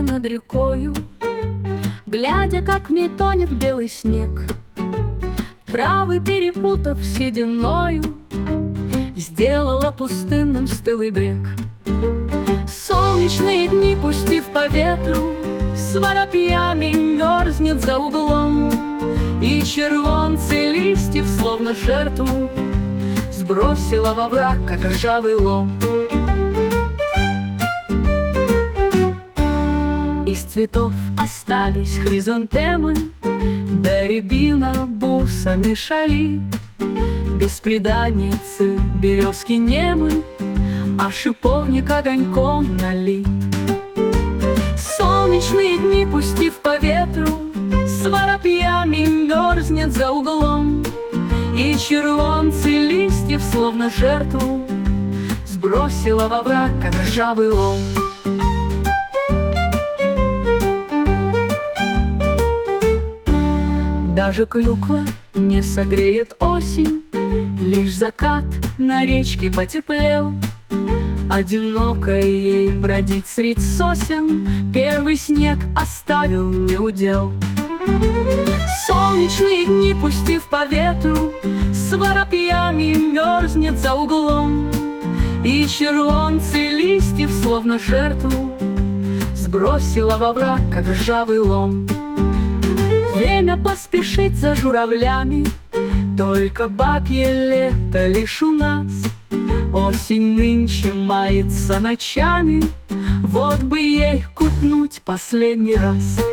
над рекою, глядя, как в ней тонет белый снег. Травы, перепутав сединою, сделала пустынным стылый брег. Солнечные дни, пустив по ветру, с воробьями мерзнет за углом, и червонцы листьев, словно жертву, сбросила во враг, как ржавый лом. Из цветов остались хризантемы, да рябина бусами шали. Бесприданницы березки немы, а шиповник огоньком налит. Солнечные дни, пустив по ветру, с воробьями мерзнет за углом, и червонцы листьев, словно жертву, сбросила во враг, как ржавый лом. Даже клюква не согреет осень, лишь закат на речке потеплел. Одиноко ей бродить средь сосен, первый снег оставил неудел. Солнечные дни, пустив по ветру, с воробьями мерзнет за углом, и червонцы листьев, словно жертву, сбросила во враг, как ржавый лом. Время поспешить за журавлями, только бабье лето лишь у нас. Осень нынче мается ночами, вот бы ей кутнуть последний раз.